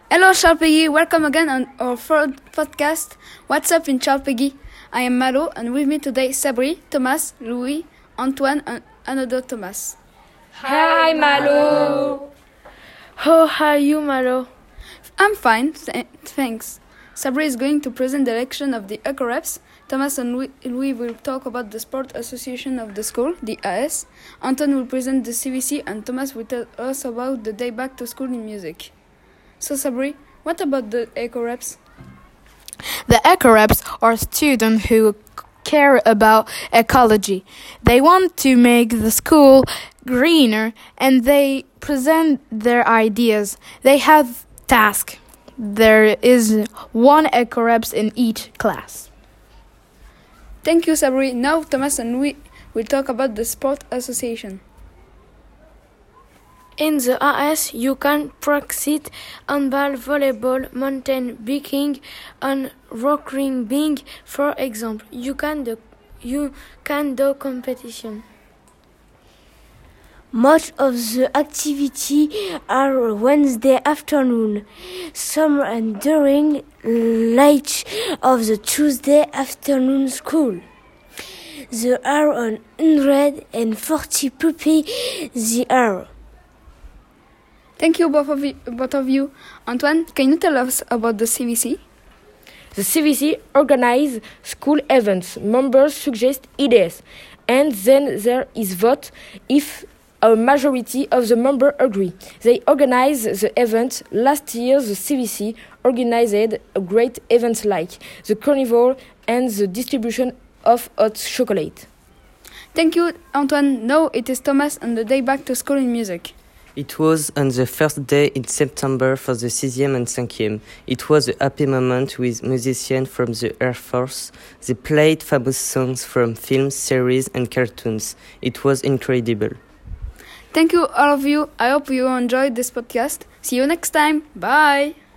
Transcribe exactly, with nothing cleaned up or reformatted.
Hello, Charles-Péguy. Welcome again on our third podcast. What's up in Charles-Péguy? I am Malo, and with me today Sabri, Thomas, Louis, Antoine, and another Thomas. Hi, Malo. How are you, Malo? I'm fine, th- thanks. Sabri is going to present the election of the Ecoreps. Thomas and Louis, Louis will talk about the sport association of the school, the A S. Antoine will present the C V C, and Thomas will tell us about the day back to school in music. So, Sabri, what about the Ecoreps? The Ecoreps are students who care about ecology. They want to make the school greener and they present their ideas. They have tasks. There is one Ecoreps in each class. Thank you, Sabri. Now, Thomas and Louis will talk about the sport association. In the A S, you can practice handball, volleyball, mountain biking, and rock climbing. For example, you can do you can do competition. Most of the activities are Wednesday afternoon. Some are during late of the Tuesday afternoon school. There are one hundred forty pupils there. Thank you, both of you, both of you. Antoine, can you tell us about the C V C? The C V C organizes school events. Members suggest ideas, and then there is vote if a majority of the members agree. They organize the event. Last year, the C V C organized a great event like the carnival and the distribution of hot chocolate. Thank you, Antoine. Now it is Thomas and the day back to school in music. It was on the first day in September for the sixième and cinquième. It was a happy moment with musicians from the Air Force. They played famous songs from films, series and cartoons. It was incredible. Thank you, all of you. I hope you enjoyed this podcast. See you next time. Bye.